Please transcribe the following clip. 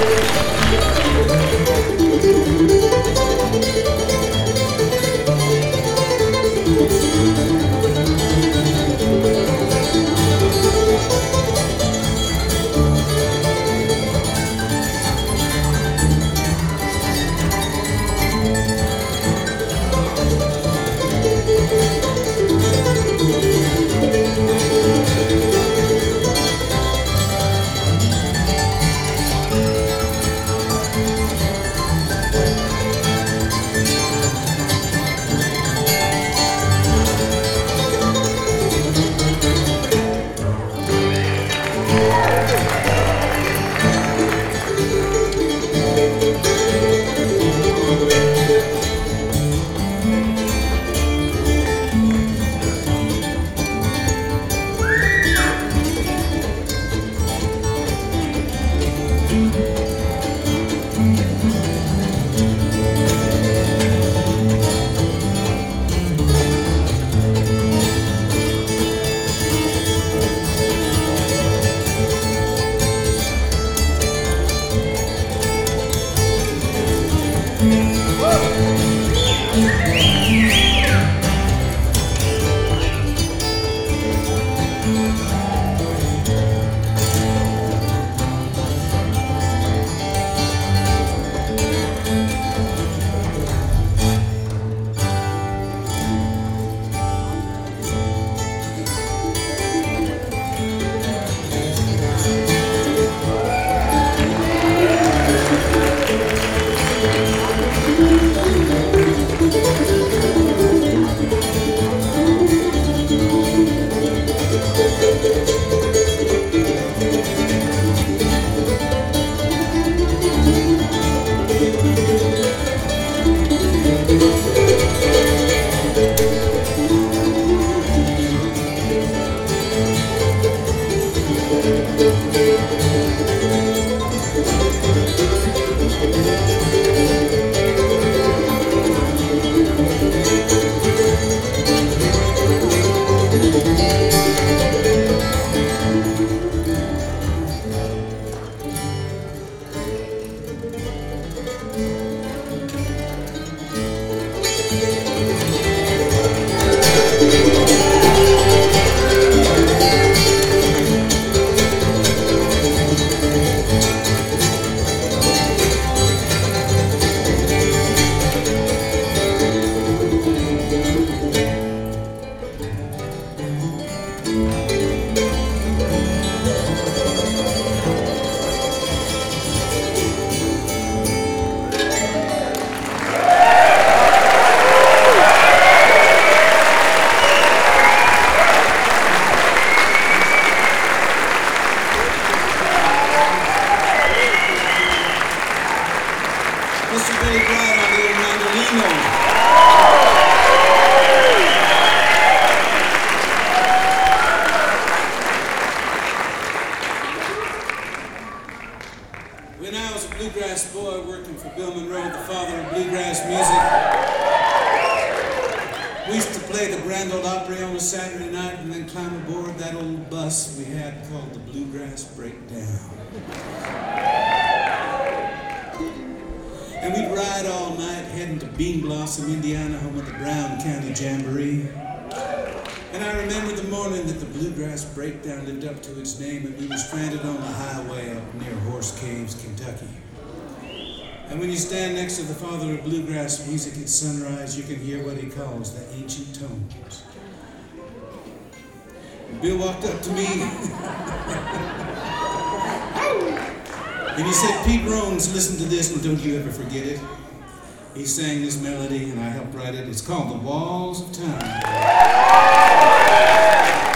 When I was a bluegrass boy working for Bill Monroe, the father of bluegrass music, we used to play the Grand Ole Opry on a Saturday night and then climb aboard that old bus we had called the Bluegrass Breakdown. And we'd ride all night heading to Bean Blossom, Indiana, home of the Brown County Jamboree. And I remember the morning that the Bluegrass Breakdown lived up to its name, and we were stranded on the highway up near Horse Caves, Kentucky. And when you stand next to the father of bluegrass music at sunrise, you can hear what he calls the ancient tones. And Bill walked up to me and he said, "Pete Rones, listen to this and don't you ever forget it." He sang this melody and I helped write it. It's called The Walls of Time.